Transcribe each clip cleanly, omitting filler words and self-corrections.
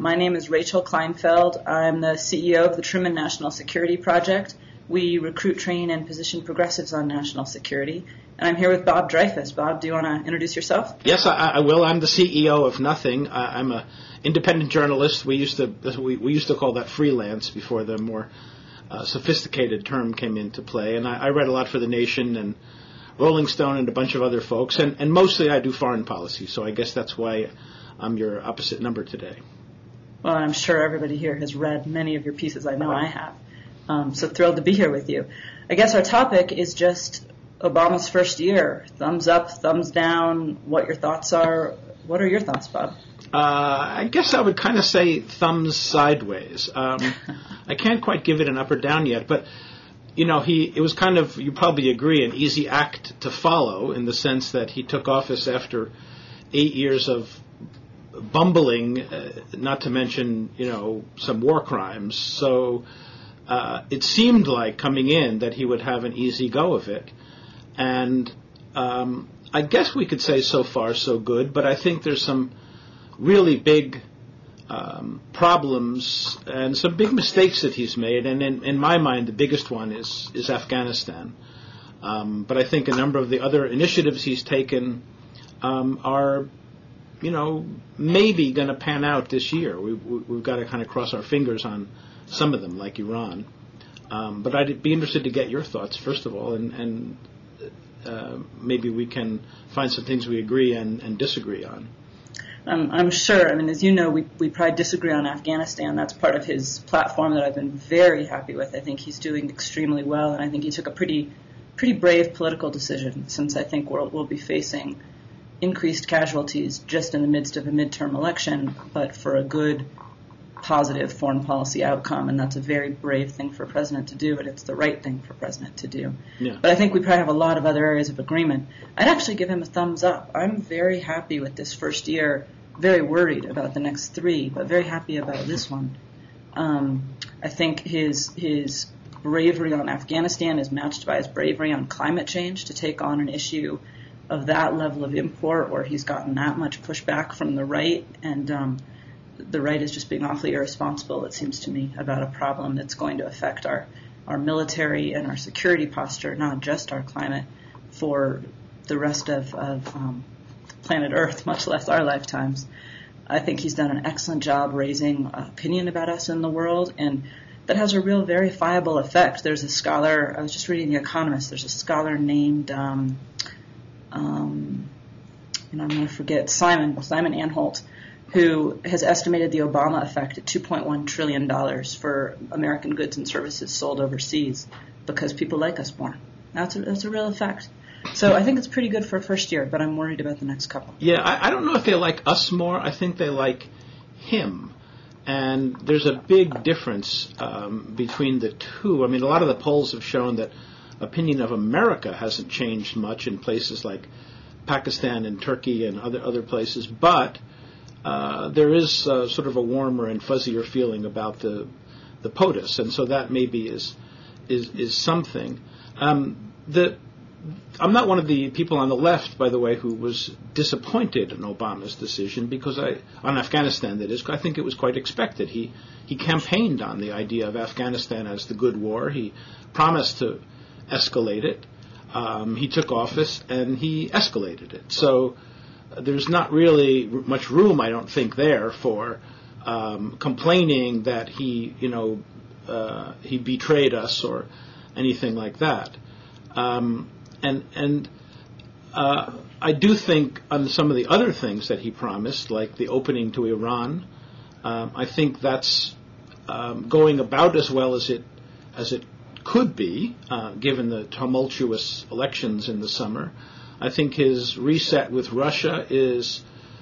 My name is Rachel Kleinfeld. I'm the CEO of the Truman National Security Project. We recruit, train, and position progressives on national security. And I'm here with Bob Dreyfus. Bob, do you want to introduce yourself? Yes, I will. I'm the CEO of Nothing. I'm an independent journalist. We used to call that freelance before the more sophisticated term came into play. And I read a lot for The Nation and Rolling Stone and a bunch of other folks. And mostly I do foreign policy. So I guess that's why I'm your opposite number today. Well, I'm sure everybody here has read many of your pieces. I know I have. So thrilled to be here with you. I guess our topic is just Obama's first year. Thumbs up, thumbs down, what your thoughts are. What are your thoughts, Bob? I guess I would kind of say thumbs sideways. I can't quite give it an up or down yet, but, you know, it was kind of, you probably agree, an easy act to follow in the sense that he took office after 8 years of bumbling, not to mention, you know, some war crimes. So it seemed like coming in that he would have an easy go of it. And I guess we could say so far so good, but I think there's some really big problems and some big mistakes that he's made. And in my mind, the biggest one is Afghanistan. But I think a number of the other initiatives he's taken are, you know, maybe going to pan out this year. We've got to kind of cross our fingers on some of them, like Iran. But I'd be interested to get your thoughts, first of all, and maybe we can find some things we agree and disagree on. I'm sure. I mean, as you know, we probably disagree on Afghanistan. That's part of his platform that I've been very happy with. I think he's doing extremely well, and I think he took a pretty brave political decision, since I think we'll be facing increased casualties just in the midst of a midterm election, but for a good, positive foreign policy outcome, and that's a very brave thing for a president to do, and it's the right thing for a president to do. Yeah. But I think we probably have a lot of other areas of agreement. I'd actually give him a thumbs up. I'm very happy with this first year, very worried about the next three, but very happy about this one. I think his bravery on Afghanistan is matched by his bravery on climate change to take on an issue of that level of import where he's gotten that much pushback from the right, and the right is just being awfully irresponsible, it seems to me, about a problem that's going to affect our military and our security posture, not just our climate, for the rest of planet Earth, much less our lifetimes. I think he's done an excellent job raising opinion about us in the world, and that has a real verifiable effect. There's a scholar, I was just reading The Economist, there's a scholar named, I'm going to forget, Simon Anholt, who has estimated the Obama effect at $2.1 trillion for American goods and services sold overseas because people like us more. That's a real effect. So I think it's pretty good for a first year, but I'm worried about the next couple. Yeah, I don't know if they like us more. I think they like him. And there's a big difference between the two. I mean, a lot of the polls have shown that opinion of America hasn't changed much in places like Pakistan and Turkey and other places, but there is sort of a warmer and fuzzier feeling about the POTUS, and so that maybe is something. I'm not one of the people on the left, by the way, who was disappointed in Obama's decision, because on Afghanistan, that is, I think it was quite expected. He campaigned on the idea of Afghanistan as the good war. He promised to escalate it. He took office and he escalated it. So there's not really much room, I don't think, there for complaining that he betrayed us or anything like that. And I do think on some of the other things that he promised, like the opening to Iran, I think that's going about as well as it could be, given the tumultuous elections in the summer. I think his reset with Russia is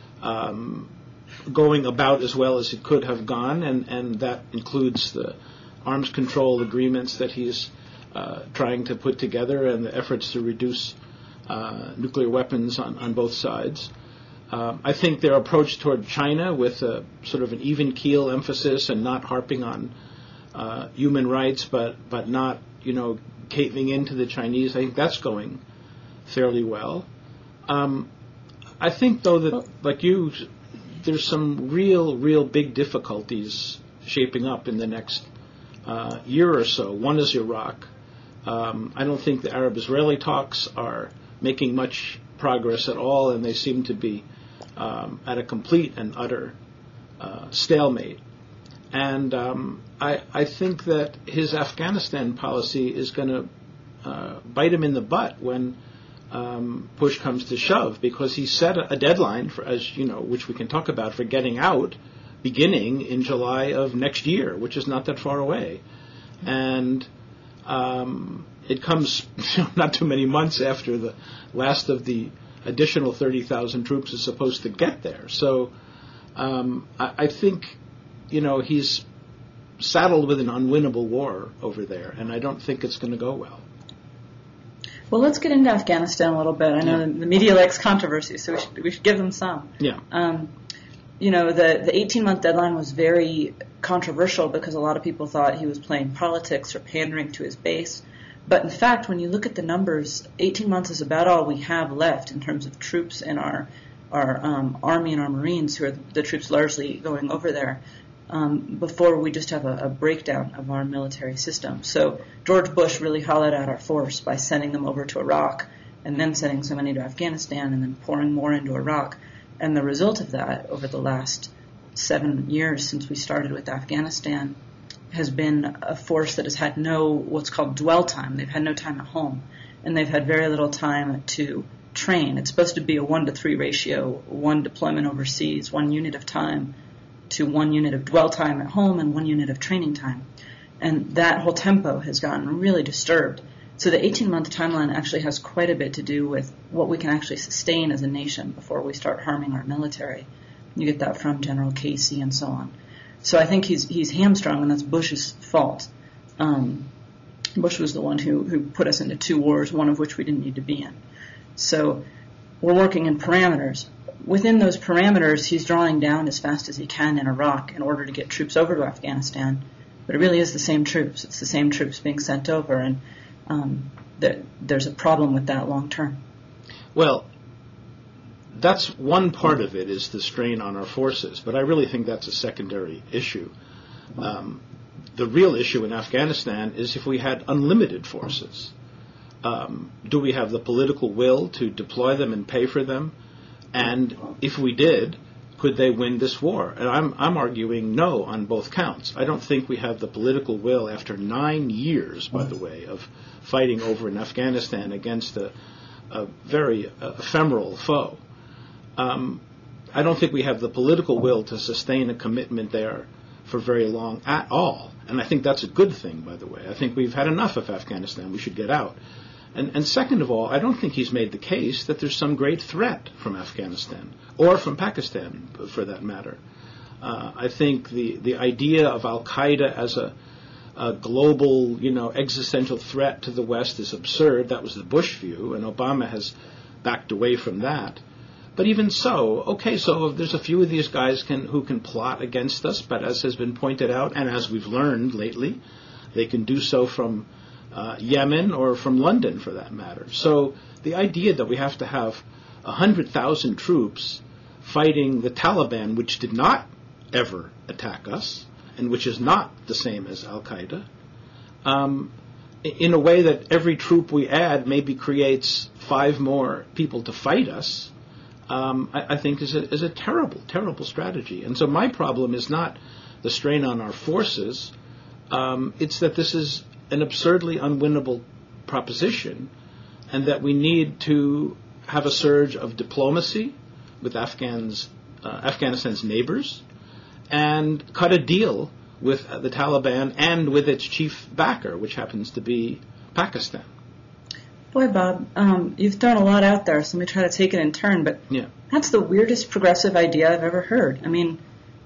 going about as well as it could have gone, and that includes the arms control agreements that he's trying to put together and the efforts to reduce nuclear weapons on both sides. I think their approach toward China with a sort of an even keel emphasis and not harping on human rights, but not, caving into the Chinese, I think that's going fairly well. I think, though, that, like you think there's some real big difficulties shaping up in the next year or so. One is Iraq. I don't think the Arab-Israeli talks are making much progress at all, and they seem to be at a complete and utter stalemate. And I think that his Afghanistan policy is going to bite him in the butt when push comes to shove, because he set a deadline for, as you know, which we can talk about, for getting out, beginning in July of next year, which is not that far away, and it comes not too many months after the last of the additional 30,000 troops is supposed to get there. So I think, he's saddled with an unwinnable war over there, and I don't think it's going to go well. Well, let's get into Afghanistan a little bit. I know the media likes controversy, so we should give them some. Yeah. The 18-month deadline was very controversial because a lot of people thought he was playing politics or pandering to his base. But in fact, when you look at the numbers, 18 months is about all we have left in terms of troops in our Army and our Marines, who are the troops largely going over there, before we just have a breakdown of our military system. So George Bush really hollowed out our force by sending them over to Iraq and then sending so many to Afghanistan and then pouring more into Iraq. And the result of that over the last 7 years since we started with Afghanistan has been a force that has had no what's called dwell time. They've had no time at home, and they've had very little time to train. It's supposed to be a 1-to-3 ratio, 1 deployment overseas, 1 unit of time to 1 unit of dwell time at home and 1 unit of training time. And that whole tempo has gotten really disturbed. So the 18-month timeline actually has quite a bit to do with what we can actually sustain as a nation before we start harming our military. You get that from General Casey and so on. So I think he's hamstrung, and that's Bush's fault. Bush was the one who put us into 2 wars, one of which we didn't need to be in. So we're working in parameters. Within those parameters, he's drawing down as fast as he can in Iraq in order to get troops over to Afghanistan. But it really is the same troops. It's the same troops being sent over, and there's a problem with that long term. Well, that's one part of it, is the strain on our forces, but I really think that's a secondary issue. The real issue in Afghanistan is if we had unlimited forces. Do we have the political will to deploy them and pay for them? And if we did, could they win this war? And I'm arguing no on both counts. I don't think we have the political will after 9 years, by the way, of fighting over in Afghanistan against a very ephemeral foe. I don't think we have the political will to sustain a commitment there for very long at all. And I think that's a good thing, by the way. I think we've had enough of Afghanistan. We should get out. And second of all, I don't think he's made the case that there's some great threat from Afghanistan, or from Pakistan, for that matter. I think the idea of al-Qaeda as a global, existential threat to the West is absurd. That was the Bush view, and Obama has backed away from that. But even so, okay, so there's a few of these guys who can plot against us, but as has been pointed out, and as we've learned lately, they can do so from Yemen or from London, for that matter. So the idea that we have to have 100,000 troops fighting the Taliban, which did not ever attack us, and which is not the same as al-Qaeda, in a way that every troop we add maybe creates 5 more people to fight us, I think is a terrible, terrible strategy. And so my problem is not the strain on our forces. It's that this is an absurdly unwinnable proposition, and that we need to have a surge of diplomacy with Afghanistan's neighbors, and cut a deal with the Taliban and with its chief backer, which happens to be Pakistan. Boy, Bob, you've thrown a lot out there, so let me try to take it in turn, but That's the weirdest progressive idea I've ever heard. I mean,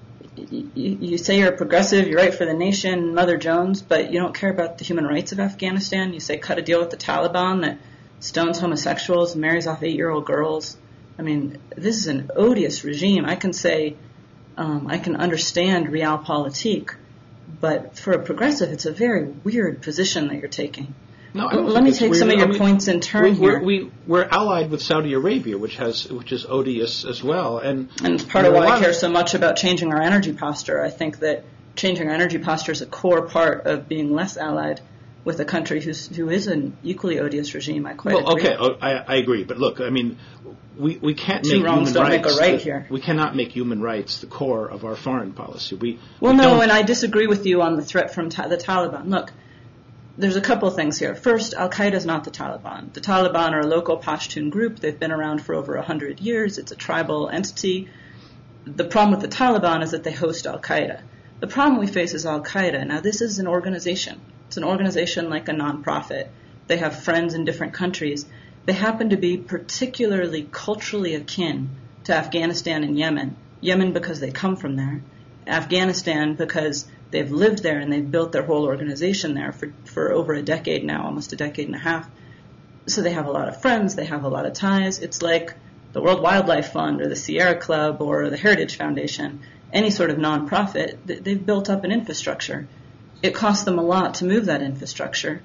you say you're a progressive, you're right for the nation, Mother Jones, but you don't care about the human rights of Afghanistan. You say cut a deal with the Taliban that stones homosexuals and marries off 8-year-old girls. I mean, this is an odious regime. I can say I can understand realpolitik, but for a progressive, it's a very weird position that you're taking. No, I don't Let think me it's take weird. some of your points in turn here. We're allied with Saudi Arabia, which is odious as well, and it's part of why I care so much about changing our energy posture. I think that changing our energy posture is a core part of being less allied with a country who is an equally odious regime. I quite agree. Okay, I agree, but look, I mean, we can't Two make wrongs human don't rights. make a right here. We cannot make human rights the core of our foreign policy. And I disagree with you on the threat from the Taliban. Look, there's a couple of things here. First, Al-Qaeda is not the Taliban. The Taliban are a local Pashtun group. They've been around for over 100 years. It's a tribal entity. The problem with the Taliban is that they host Al-Qaeda. The problem we face is Al-Qaeda. Now, this is an organization. It's an organization like a nonprofit. They have friends in different countries. They happen to be particularly culturally akin to Afghanistan and Yemen. Yemen because they come from there. Afghanistan because they've lived there and they've built their whole organization there for over a decade now, almost a decade and a half. So they have a lot of friends, they have a lot of ties. It's like the World Wildlife Fund or the Sierra Club or the Heritage Foundation, any sort of nonprofit. They've built up an infrastructure. It costs them a lot to move that infrastructure.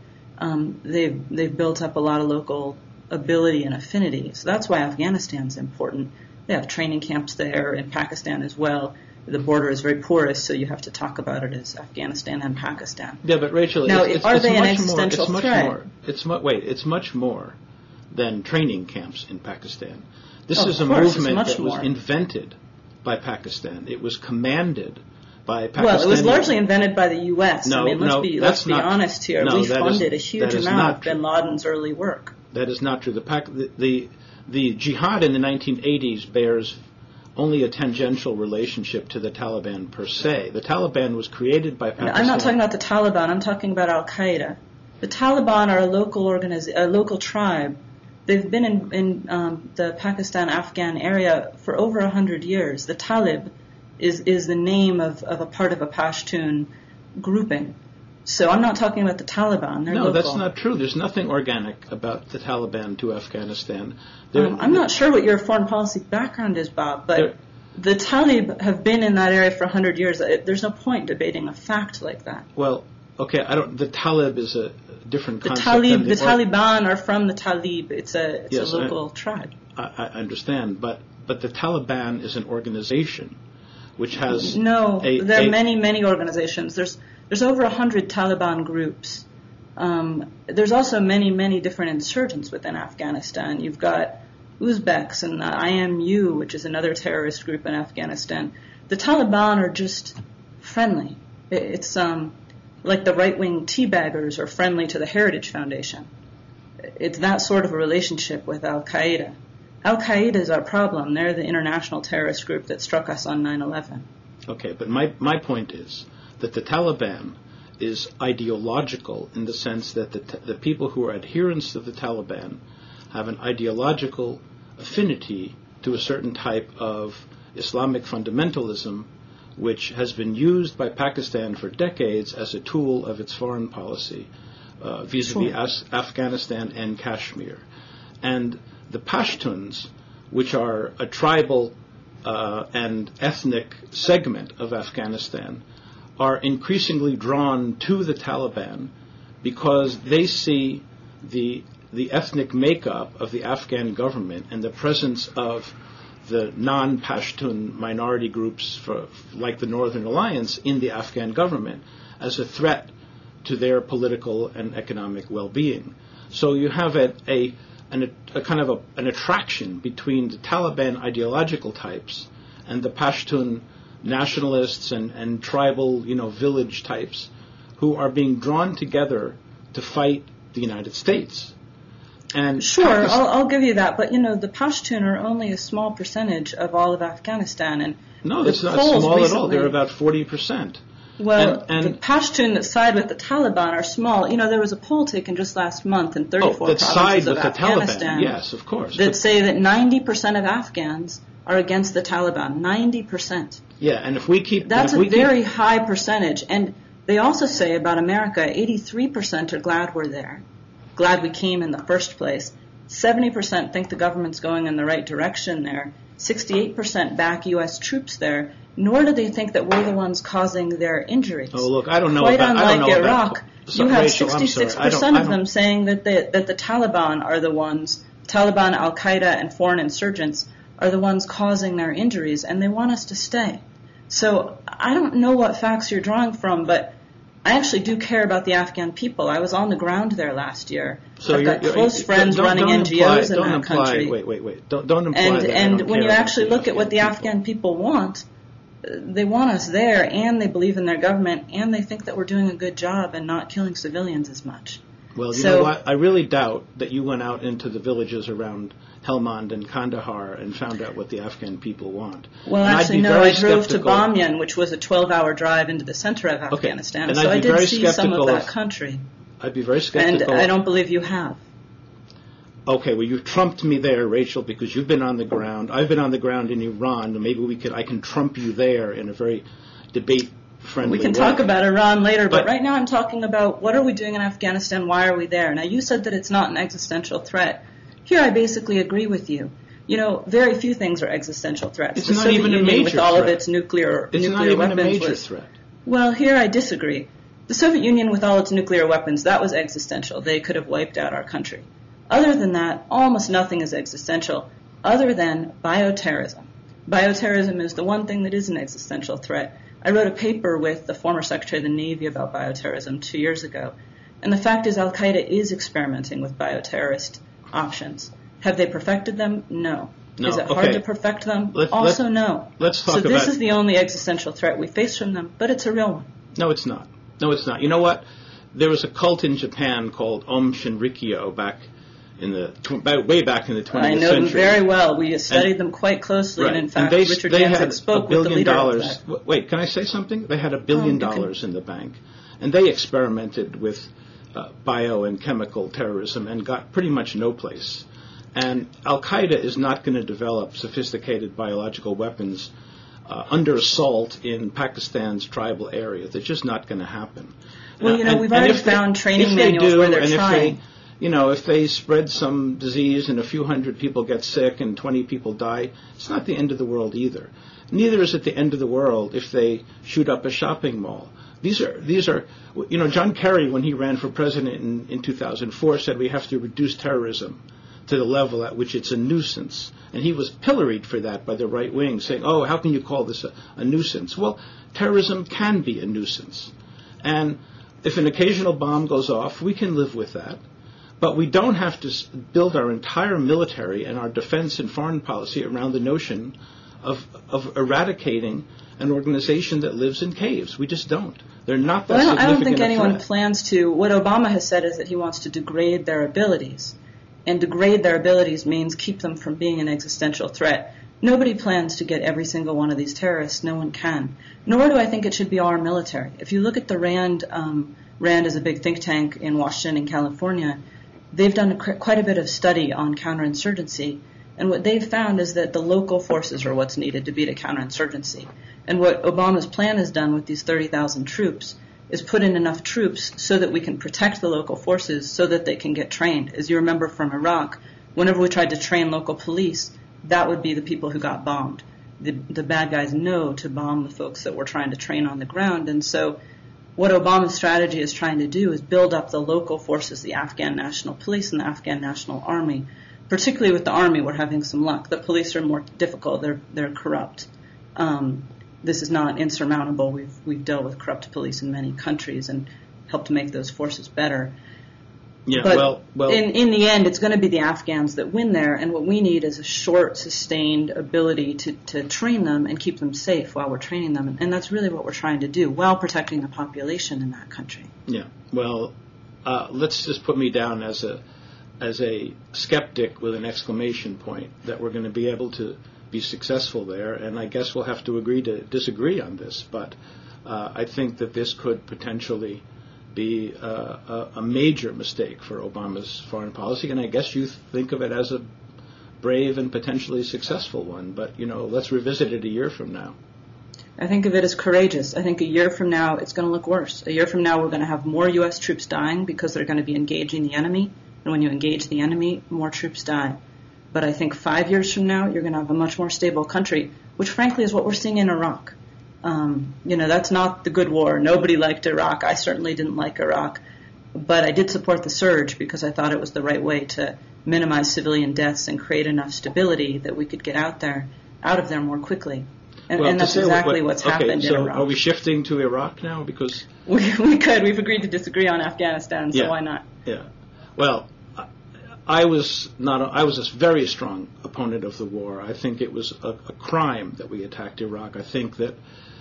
They've built up a lot of local ability and affinity. So that's why Afghanistan's important. They have training camps there, in Pakistan as well. The border is very porous, so you have to talk about it as Afghanistan and Pakistan. Yeah, but Rachel, now, are they an existential threat? It's much more than training camps in Pakistan. This is a movement that was invented by Pakistan. It was commanded by Pakistan. Well, it was largely invented by the U.S. Let's be honest here. We funded a huge amount of bin Laden's early work. That is not true. The jihad in the 1980s bears only a tangential relationship to the Taliban per se. The Taliban was created by Pakistan. I'm not talking about the Taliban. I'm talking about Al-Qaeda. The Taliban are a local tribe. They've been in the Pakistan-Afghan area for over 100 years. The Talib is the name of a part of a Pashtun grouping. So I'm not talking about the Taliban. They're local. That's not true. There's nothing organic about the Taliban to Afghanistan. I'm not sure what your foreign policy background is, Bob, but the Talib have been in that area for 100 years. There's no point debating a fact like that. Well, okay, the Talib is a different concept. The Taliban are from the Talib. It's a local tribe. I understand, but the Taliban is an organization which has there are many organizations. There's over 100 Taliban groups. There's also many different insurgents within Afghanistan. You've got Uzbeks and the IMU, which is another terrorist group in Afghanistan. The Taliban are just friendly. It's like the right-wing teabaggers are friendly to the Heritage Foundation. It's that sort of a relationship with Al-Qaeda. Al-Qaeda is our problem. They're the international terrorist group that struck us on 9/11. Okay, but my point is that the Taliban is ideological in the sense that the people who are adherents of the Taliban have an ideological affinity to a certain type of Islamic fundamentalism which has been used by Pakistan for decades as a tool of its foreign policy vis-a-vis Afghanistan and Kashmir. And the Pashtuns, which are a tribal and ethnic segment of Afghanistan, are increasingly drawn to the Taliban because they see the ethnic makeup of the Afghan government and the presence of the non-Pashtun minority groups like the Northern Alliance in the Afghan government as a threat to their political and economic well-being. So you have a kind of an attraction between the Taliban ideological types and the Pashtun nationalists and tribal, village types who are being drawn together to fight the United States. And sure, I'll give you that, but the Pashtun are only a small percentage of all of Afghanistan, and no, that's not small at all. They're about 40%. Well, and the Pashtun that side with the Taliban are small. There was a poll taken just last month in 34 provinces of Afghanistan. Yes, of course. That say that 90% of Afghans are against the Taliban. 90%. Yeah, and if we keep... That's a very high percentage. And they also say about America, 83% are glad we're there. Glad we came in the first place. 70% think the government's going in the right direction there. 68% back U.S. troops there. nor do they think that we're the ones causing their injuries. Oh, look, I don't know Quite about, unlike I don't know Iraq, about, you have Rachel, 66% of them saying that the Taliban are the ones, Taliban, Al-Qaeda, and foreign insurgents are the ones causing their injuries, and they want us to stay. So I don't know what facts you're drawing from, but I actually do care about the Afghan people. I was on the ground there last year. So I've got close friends running NGOs in that country. Wait. Don't imply that And I don't when care you actually about look at what the Afghan people want, they want us there, and they believe in their government, and they think that we're doing a good job and not killing civilians as much. Well, you know what? I really doubt that you went out into the villages around Helmand and Kandahar and found out what the Afghan people want. Well, and actually, no. I drove to Bamyan, which was a 12-hour drive into the center of Afghanistan. And so I did see some of that country. I'd be very skeptical. And I don't believe you have. Okay, well, you've trumped me there, Rachel, because you've been on the ground. I've been on the ground in Iran, and maybe I can trump you there in a very debate-friendly way. We can talk about Iran later, but right now I'm talking about what are we doing in Afghanistan, why are we there? Now, you said that it's not an existential threat. Here I basically agree with you. You know, very few things are existential threats. It's not even a major threat. With all of its nuclear weapons. It's not even a major threat. Well, here I disagree. The Soviet Union with all its nuclear weapons, that was existential. They could have wiped out our country. Other than that, almost nothing is existential other than bioterrorism. Bioterrorism is the one thing that is an existential threat. I wrote a paper with the former Secretary of the Navy about bioterrorism 2 years ago. And the fact is Al-Qaeda is experimenting with bioterrorist options. Have they perfected them? No. Is it hard to perfect them? No. Let's talk about... So this is the only existential threat we face from them, but it's a real one. No, it's not. You know what? There was a cult in Japan called Aum Shinrikyo way back in the 20th century. I know them very well. We studied them quite closely, and in fact, Richard Danzig spoke with the leader of that. Wait, can I say something? They had $1 billion in the bank, and they experimented with bio and chemical terrorism and got pretty much no place. And Al-Qaeda is not going to develop sophisticated biological weapons under assault in Pakistan's tribal area. That's just not going to happen. Well, we've already found training manuals where they're trying. If they spread some disease and a few hundred people get sick and 20 people die, it's not the end of the world either. Neither is it the end of the world if they shoot up a shopping mall. These are, John Kerry, when he ran for president in 2004, said we have to reduce terrorism to the level at which it's a nuisance. And he was pilloried for that by the right wing, saying, oh, how can you call this a nuisance? Well, terrorism can be a nuisance. And if an occasional bomb goes off, we can live with that. But we don't have to build our entire military and our defense and foreign policy around the notion of eradicating an organization that lives in caves. We just don't. They're not that significant. I don't think anyone plans to. What Obama has said is that he wants to degrade their abilities. And degrade their abilities means keep them from being an existential threat. Nobody plans to get every single one of these terrorists. No one can. Nor do I think it should be our military. If you look at the RAND is a big think tank in Washington and California. They've done quite a bit of study on counterinsurgency, and what they've found is that the local forces are what's needed to beat a counterinsurgency. And what Obama's plan has done with these 30,000 troops is put in enough troops so that we can protect the local forces so that they can get trained. As you remember from Iraq, whenever we tried to train local police, that would be the people who got bombed. The bad guys know to bomb the folks that we're trying to train on the ground, and so what Obama's strategy is trying to do is build up the local forces, the Afghan National Police and the Afghan National Army. Particularly with the Army, we're having some luck. The police are more difficult. They're corrupt. This is not insurmountable. We've dealt with corrupt police in many countries and helped to make those forces better. Yeah, but in the end, it's going to be the Afghans that win there, and what we need is a short, sustained ability to train them and keep them safe while we're training them, and that's really what we're trying to do while protecting the population in that country. Yeah, well, let's just put me down as a skeptic with an exclamation point that we're going to be able to be successful there, and I guess we'll have to agree to disagree on this, but I think that this could potentially be a major mistake for Obama's foreign policy, and I guess you think of it as a brave and potentially successful one, but, let's revisit it a year from now. I think of it as courageous. I think a year from now it's going to look worse. A year from now we're going to have more U.S. troops dying because they're going to be engaging the enemy, and when you engage the enemy, more troops die. But I think 5 years from now you're going to have a much more stable country, which frankly is what we're seeing in Iraq. That's not the good war. Nobody liked Iraq. I certainly didn't like Iraq. But I did support the surge because I thought it was the right way to minimize civilian deaths and create enough stability that we could get out of there more quickly. And that's exactly what's happened in Iraq. Are we shifting to Iraq now? Because we could. We've agreed to disagree on Afghanistan, so why not? Yeah. Well, I was a very strong opponent of the war. I think it was a crime that we attacked Iraq. I think that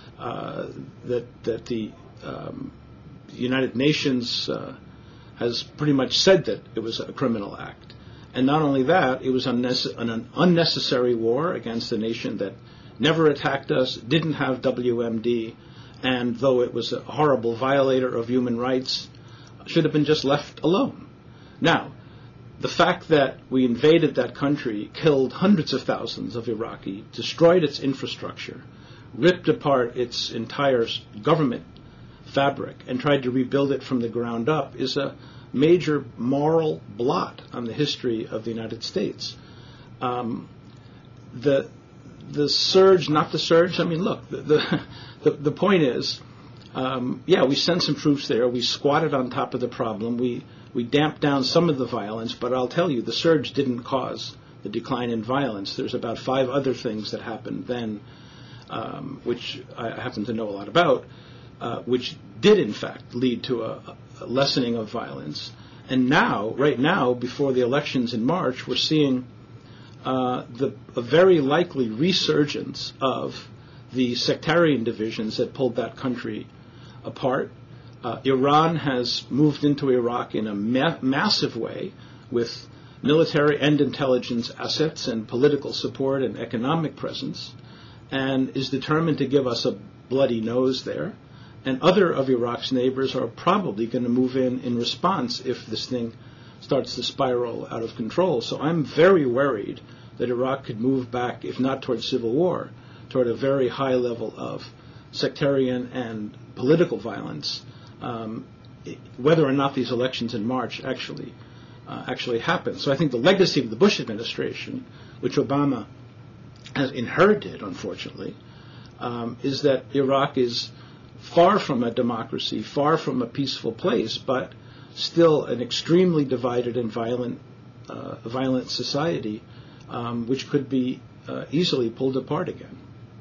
the United Nations has pretty much said that it was a criminal act. And not only that, it was an unnecessary war against a nation that never attacked us, didn't have WMD, and though it was a horrible violator of human rights, should have been just left alone. Now, the fact that we invaded that country, killed hundreds of thousands of Iraqi, destroyed its infrastructure, ripped apart its entire government fabric, and tried to rebuild it from the ground up is a major moral blot on the history of the United States. The surge, not the surge. I mean, look, the point is, we sent some troops there. We squatted on top of the problem. We damped down some of the violence, but I'll tell you, the surge didn't cause the decline in violence. There's about 5 other things that happened then, which I happen to know a lot about, which did in fact lead to a lessening of violence. And now, right now, before the elections in March, we're seeing a very likely resurgence of the sectarian divisions that pulled that country apart. Iran has moved into Iraq in a massive way with military and intelligence assets and political support and economic presence, and is determined to give us a bloody nose there. And other of Iraq's neighbors are probably going to move in response if this thing starts to spiral out of control. So I'm very worried that Iraq could move back, if not toward civil war, toward a very high level of sectarian and political violence, whether or not these elections in March actually happen. So I think the legacy of the Bush administration, which Obama has inherited, unfortunately, is that Iraq is far from a democracy, far from a peaceful place, but still an extremely divided and violent society, which could be easily pulled apart again.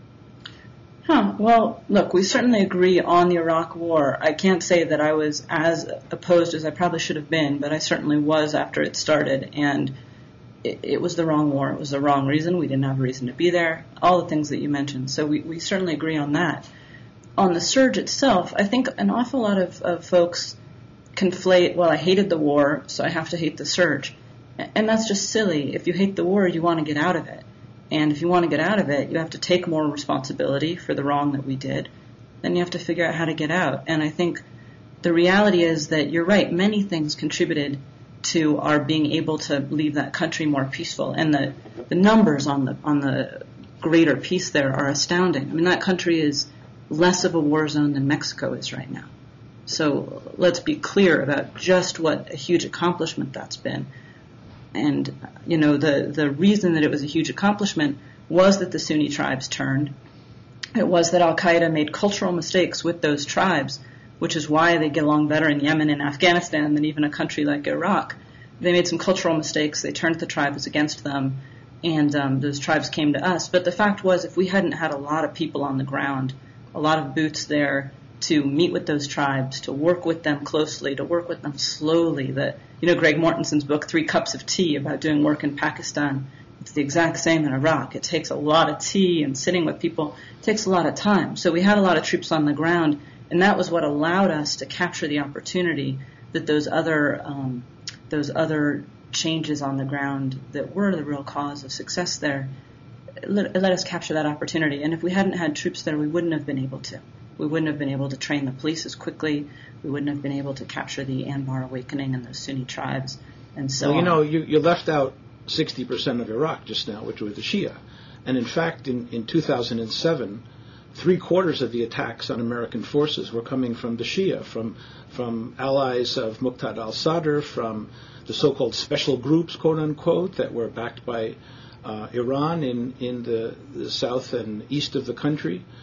Well, look, we certainly agree on the Iraq War. I can't say that I was as opposed as I probably should have been, but I certainly was after it started, and it was the wrong war. It was the wrong reason. We didn't have a reason to be there, all the things that you mentioned. So we certainly agree on that. On the surge itself, I think an awful lot of folks conflate, well, I hated the war, so I have to hate the surge. And that's just silly. If you hate the war, you want to get out of it. And if you want to get out of it, you have to take more responsibility for the wrong that we did. Then you have to figure out how to get out. And I think the reality is that you're right. Many things contributed to our being able to leave that country more peaceful. And the numbers on the greater peace there are astounding. I mean, that country is less of a war zone than Mexico is right now. So let's be clear about just what a huge accomplishment that's been. And, the reason that it was a huge accomplishment was that the Sunni tribes turned. It was that al-Qaeda made cultural mistakes with those tribes, which is why they get along better in Yemen and Afghanistan than even a country like Iraq. They made some cultural mistakes. They turned the tribes against them, and those tribes came to us. But the fact was, if we hadn't had a lot of people on the ground, a lot of boots there to meet with those tribes, to work with them closely, to work with them slowly. Greg Mortenson's book, 3 Cups of Tea, about doing work in Pakistan, it's the exact same in Iraq. It takes a lot of tea and sitting with people. It takes a lot of time. So we had a lot of troops on the ground, and that was what allowed us to capture the opportunity that those other changes on the ground that were the real cause of success there, let us capture that opportunity. And if we hadn't had troops there, we wouldn't have been able to. We wouldn't have been able to train the police as quickly. We wouldn't have been able to capture the Anbar awakening and those Sunni tribes, and so on. You left out 60% of Iraq just now, which was the Shia. And in fact, in 2007, 3/4 of the attacks on American forces were coming from the Shia, from allies of Muqtada al-Sadr, from the so-called special groups, quote unquote, that were backed by Iran in the south and east of the country.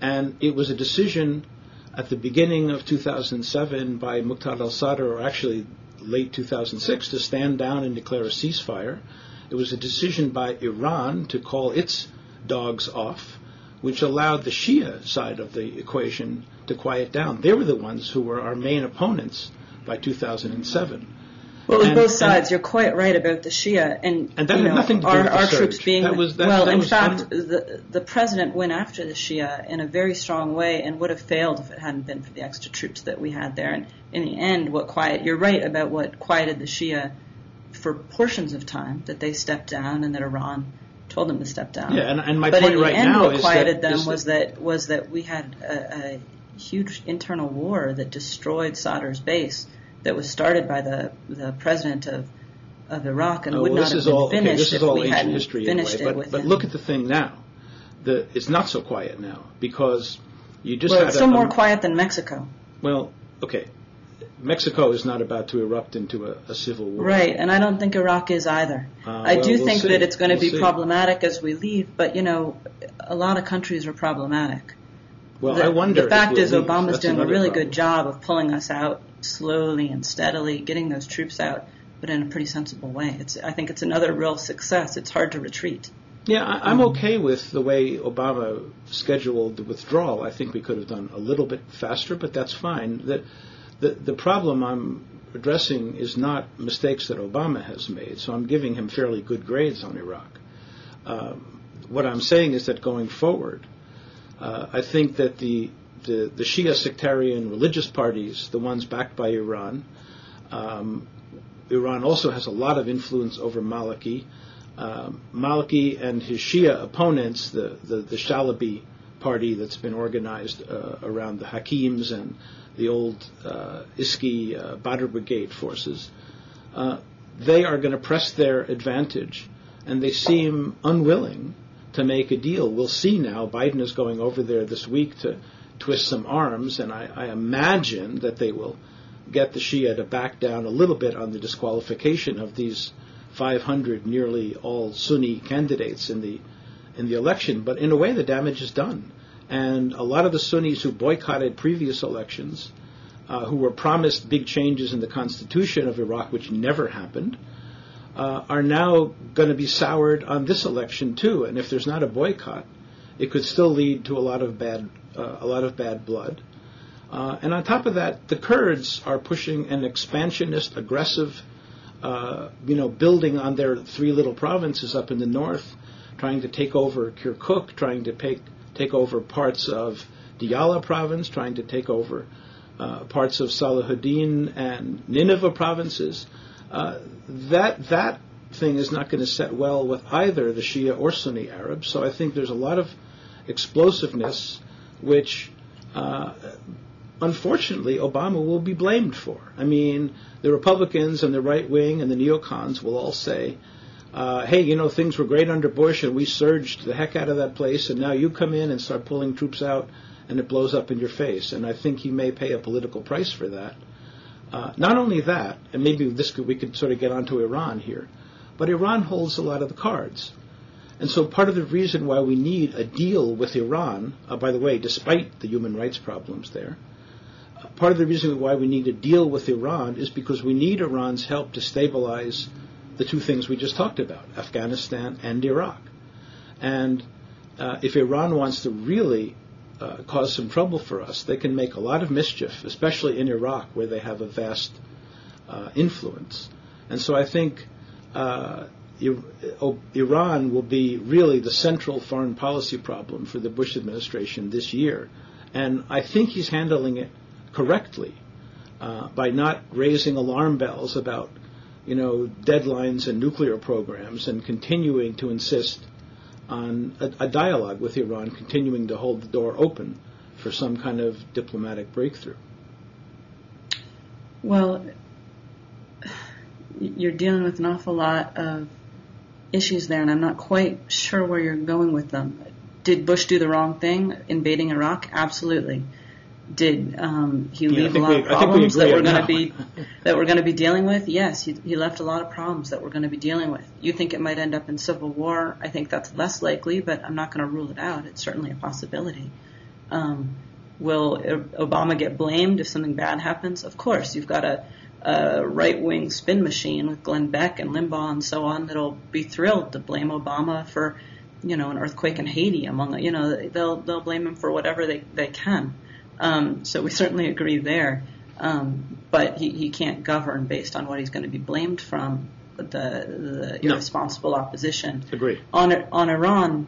And it was a decision at the beginning of 2007 by Muqtada al-Sadr, or actually late 2006, to stand down and declare a ceasefire. It was a decision by Iran to call its dogs off, which allowed the Shia side of the equation to quiet down. They were the ones who were our main opponents by 2007. Well, it was both sides. You're quite right about the Shia, and that had nothing to do with our the troops surge. being That the president went after the Shia in a very strong way, and would have failed if it hadn't been for the extra troops that we had there. And in the end, you're right about what quieted the Shia for portions of time, that they stepped down and that Iran told them to step down. Yeah, and my point right now is what quieted them was that we had a huge internal war that destroyed Sadr's base, that was started by the president of Iraq, and would not have been finished if we hadn't finished it with him. But look at the thing now. It's not so quiet now, because you just it's still more quiet than Mexico. Well, okay. Mexico is not about to erupt into a civil war. Right, and I don't think Iraq is either. I do think that it's going to be problematic as we leave, but, a lot of countries are problematic. Well, I wonder. The fact is, Obama's doing a really good job of pulling us out slowly and steadily, getting those troops out, but in a pretty sensible way. I think it's another real success. It's hard to retreat. Yeah, I'm okay with the way Obama scheduled the withdrawal. I think we could have done a little bit faster, but that's fine. The problem I'm addressing is not mistakes that Obama has made, so I'm giving him fairly good grades on Iraq. What I'm saying is that going forward, I think that the Shia sectarian religious parties, the ones backed by Iran, Iran also has a lot of influence over Maliki. Maliki and his Shia opponents, the Shalabi party that's been organized around the Hakims and the old Iski Badr Brigade forces, they are going to press their advantage, and they seem unwilling to make a deal. We'll see now. Biden is going over there this week to twist some arms, and I imagine that they will get the Shia to back down a little bit on the disqualification of these 500 nearly all Sunni candidates in the election. But in a way, the damage is done. And a lot of the Sunnis who boycotted previous elections, who were promised big changes in the constitution of Iraq, which never happened, are now going to be soured on this election too. And if there's not a boycott, it could still lead to a lot of bad blood. And on top of that, the Kurds are pushing an expansionist, aggressive, building on their three little provinces up in the north, trying to take over Kirkuk, trying to take over parts of Diyala province, trying to take over parts of Salahuddin and Nineveh provinces. That thing is not going to set well with either the Shia or Sunni Arabs. So I think there's a lot of explosiveness, which unfortunately Obama will be blamed for. I mean, the Republicans and the right wing and the neocons will all say, hey, things were great under Bush and we surged the heck out of that place, and now you come in and start pulling troops out and it blows up in your face. And I think he may pay a political price for that. Not only that, and maybe we could sort of get onto Iran here, but Iran holds a lot of the cards. And so part of the reason why we need a deal with Iran, by the way, despite the human rights problems there, part of the reason why we need a deal with Iran is because we need Iran's help to stabilize the two things we just talked about, Afghanistan and Iraq. And if Iran wants to really cause some trouble for us, they can make a lot of mischief, especially in Iraq, where they have a vast influence. And so I think Iran will be really the central foreign policy problem for the Bush administration this year. And I think he's handling it correctly by not raising alarm bells about, deadlines and nuclear programs, and continuing to insist on a dialogue with Iran, continuing to hold the door open for some kind of diplomatic breakthrough. Well, you're dealing with an awful lot of issues there, and I'm not quite sure where you're going with them. Did Bush do the wrong thing, invading Iraq? Absolutely. Did he leave a lot of problems that we're going to be dealing with? Yes, he left a lot of problems that we're going to be dealing with. You think it might end up in civil war? I think that's less likely, but I'm not going to rule it out. It's certainly a possibility. Will Obama get blamed if something bad happens? Of course. You've got a right-wing spin machine with Glenn Beck and Limbaugh and so on that'll be thrilled to blame Obama for, an earthquake in Haiti. They'll blame him for whatever they can. So we certainly agree there. But he can't govern based on what he's going to be blamed from, the irresponsible opposition. Agree. On Iran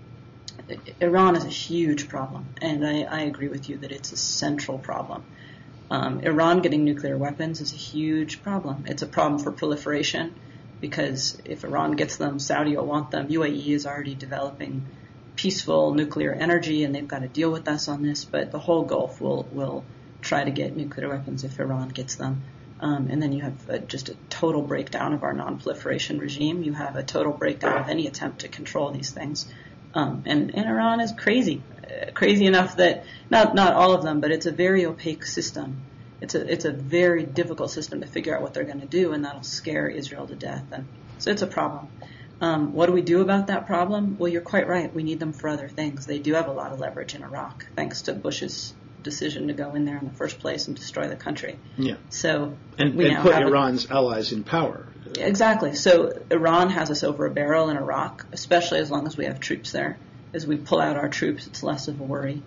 is a huge problem, and I agree with you that it's a central problem. Iran getting nuclear weapons is a huge problem. It's a problem for proliferation, because if Iran gets them, Saudi will want them. UAE is already developing peaceful nuclear energy, and they've got to deal with us on this, but the whole Gulf will try to get nuclear weapons if Iran gets them. And then you have just a total breakdown of our non-proliferation regime. You have a total breakdown of any attempt to control these things. And Iran is crazy enough that, not all of them, but it's a very opaque system. It's a very difficult system to figure out what they're going to do, and that'll scare Israel to death. And so it's a problem. What do we do about that problem? Well, you're quite right. We need them for other things. They do have a lot of leverage in Iraq, thanks to Bush's decision to go in there in the first place and destroy the country. Yeah. So and put Iran's allies in power. Exactly. So Iran has us over a barrel in Iraq, especially as long as we have troops there. As we pull out our troops, it's less of a worry.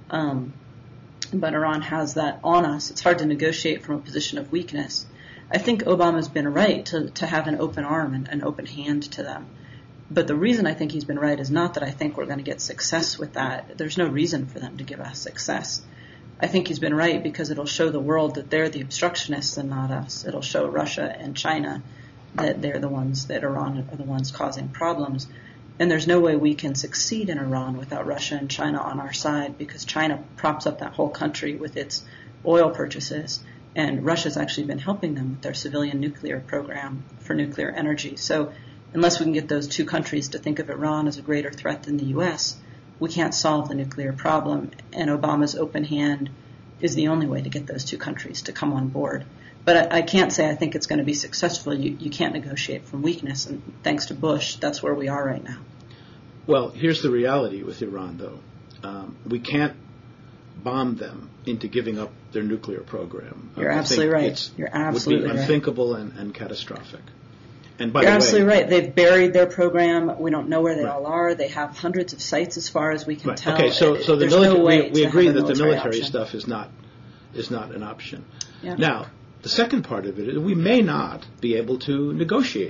But Iran has that on us. It's hard to negotiate from a position of weakness. I think Obama's been right to have an open arm and an open hand to them. But the reason I think he's been right is not that I think we're going to get success with that. There's no reason for them to give us success. I think he's been right because it'll show the world that they're the obstructionists and not us. It'll show Russia and China that they're the ones, that Iran are the ones causing problems. And there's no way we can succeed in Iran without Russia and China on our side, because China props up that whole country with its oil purchases. And Russia's actually been helping them with their civilian nuclear program for nuclear energy. So unless we can get those two countries to think of Iran as a greater threat than the U.S., we can't solve the nuclear problem. And Obama's open hand is the only way to get those two countries to come on board. But I can't say I think it's going to be successful. You can't negotiate from weakness. And thanks to Bush, that's where we are right now. Well, here's the reality with Iran, though. We can't bomb them into giving up their nuclear program. You're absolutely right. You're absolutely right. Would be unthinkable and catastrophic. And by You're the way, absolutely right. They've buried their program. We don't know where they all are. They have hundreds of sites as far as we can tell. Okay, so the military, we agree that the military stuff is not an option. Yeah. Now, the second part of it is we may not be able to negotiate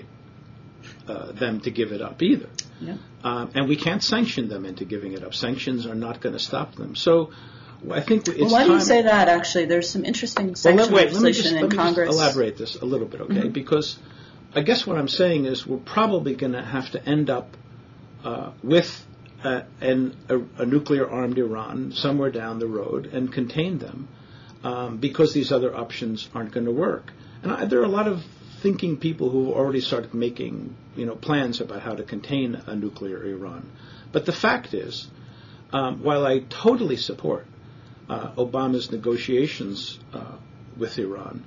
them to give it up either. Yeah. And we can't sanction them into giving it up. Sanctions are not going to stop them. So I think it's why time. do you say that, actually? There's some interesting sanction legislation in Congress. Let me just elaborate this a little bit, okay? Mm-hmm. Because I guess what I'm saying is we're probably going to have to end up with a nuclear-armed Iran somewhere down the road and contain them because these other options aren't going to work. And there are a lot of thinking people who already started making plans about how to contain a nuclear Iran. But the fact is, while I totally support Obama's negotiations with Iran,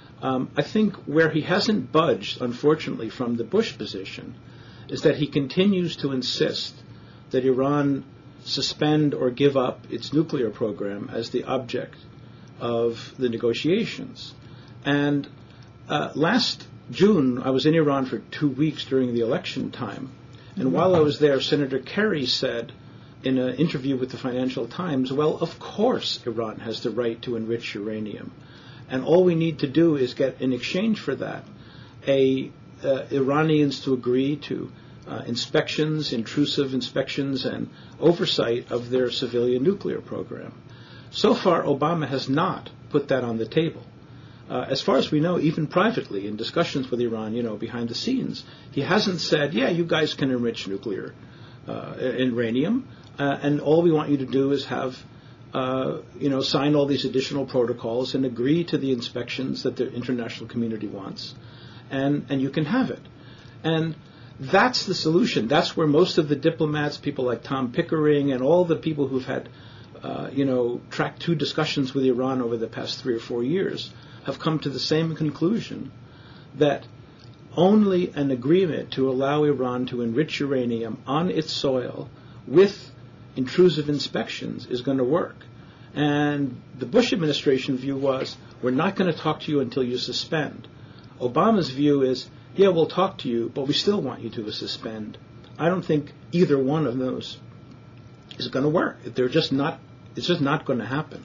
I think where he hasn't budged, unfortunately, from the Bush position is that he continues to insist that Iran suspend or give up its nuclear program as the object of the negotiations. And last June, I was in Iran for 2 weeks during the election time. And while I was there, Senator Kerry said in an interview with the Financial Times, well, of course Iran has the right to enrich uranium. And all we need to do is get, in exchange for that, Iranians to agree to intrusive inspections and oversight of their civilian nuclear program. So far, Obama has not put that on the table. As far as we know, even privately, in discussions with Iran, behind the scenes, he hasn't said, yeah, you guys can enrich nuclear uranium, and all we want you to do is have sign all these additional protocols and agree to the inspections that the international community wants, and you can have it. And that's the solution. That's where most of the diplomats, people like Tom Pickering, and all the people who've had, track 2 discussions with Iran over the past 3 or 4 years have come to the same conclusion, that only an agreement to allow Iran to enrich uranium on its soil with intrusive inspections is going to work. And the Bush administration view was, we're not going to talk to you until you suspend. Obama's view is, yeah, we'll talk to you, but we still want you to suspend. I don't think either one of those is going to work. It's just not going to happen.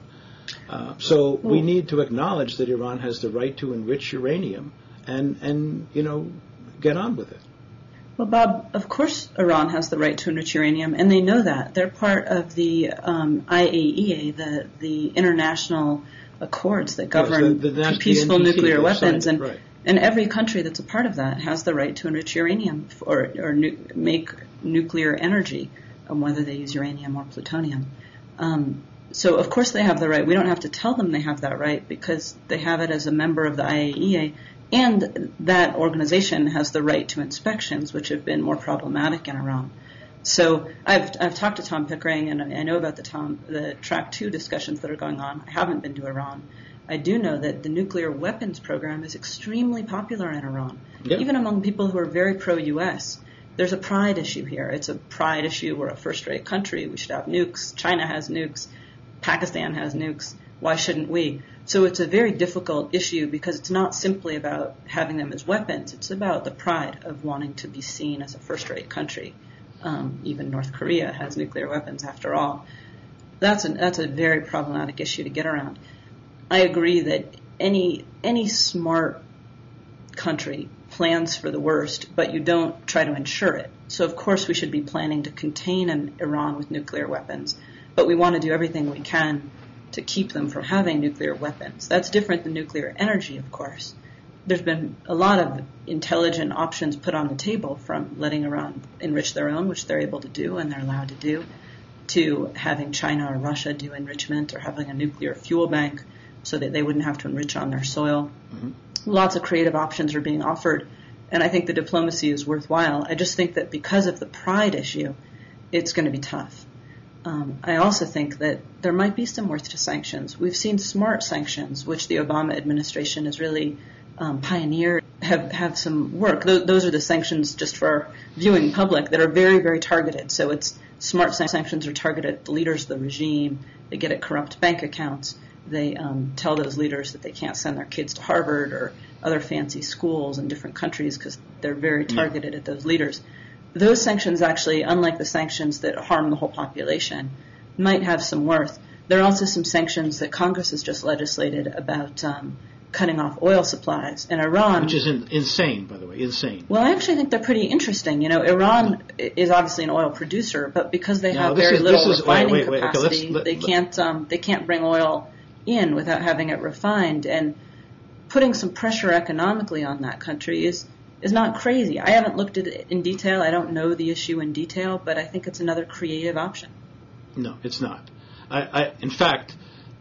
So we need to acknowledge that Iran has the right to enrich uranium and get on with it. Well, Bob, of course Iran has the right to enrich uranium, and they know that. They're part of the IAEA, the international accords that govern peaceful nuclear weapons, and every country that's a part of that has the right to enrich uranium or make nuclear energy, whether they use uranium or plutonium. So, of course, they have the right. We don't have to tell them they have that right because they have it as a member of the IAEA, and that organization has the right to inspections, which have been more problematic in Iran. So I've talked to Tom Pickering, and I know about the Track 2 discussions that are going on. I haven't been to Iran. I do know that the nuclear weapons program is extremely popular in Iran, even among people who are very pro-U.S. There's a pride issue here. It's a pride issue. We're a first-rate country. We should have nukes. China has nukes. Pakistan has nukes. Why shouldn't we? So it's a very difficult issue because it's not simply about having them as weapons. It's about the pride of wanting to be seen as a first-rate country. Even North Korea has nuclear weapons after all. That's a very problematic issue to get around. I agree that any smart country plans for the worst, but you don't try to ensure it. So of course we should be planning to contain Iran with nuclear weapons, but we want to do everything we can to keep them from having nuclear weapons. That's different than nuclear energy, of course. There's been a lot of intelligent options put on the table, from letting Iran enrich their own, which they're able to do and they're allowed to do, to having China or Russia do enrichment, or having a nuclear fuel bank so that they wouldn't have to enrich on their soil. Mm-hmm. Lots of creative options are being offered, and I think the diplomacy is worthwhile. I just think that because of the pride issue, it's going to be tough. I also think that there might be some worth to sanctions. We've seen smart sanctions, which the Obama administration has really pioneered, have some work. Those are the sanctions, just for our viewing public, that are very, very targeted. So it's smart sanctions are targeted at the leaders of the regime. They get at corrupt bank accounts. They tell those leaders that they can't send their kids to Harvard or other fancy schools in different countries because they're very targeted at those leaders. Those sanctions actually, unlike the sanctions that harm the whole population, might have some worth. There are also some sanctions that Congress has just legislated about cutting off oil supplies. And Iran... Which is insane, by the way, insane. Well, I actually think they're pretty interesting. You know, Iran is obviously an oil producer, but because they have very little refining capacity, they can't bring oil in without having it refined. And putting some pressure economically on that country is not crazy. I haven't looked at it in detail. I don't know the issue in detail, but I think it's another creative option. No, it's not. In fact,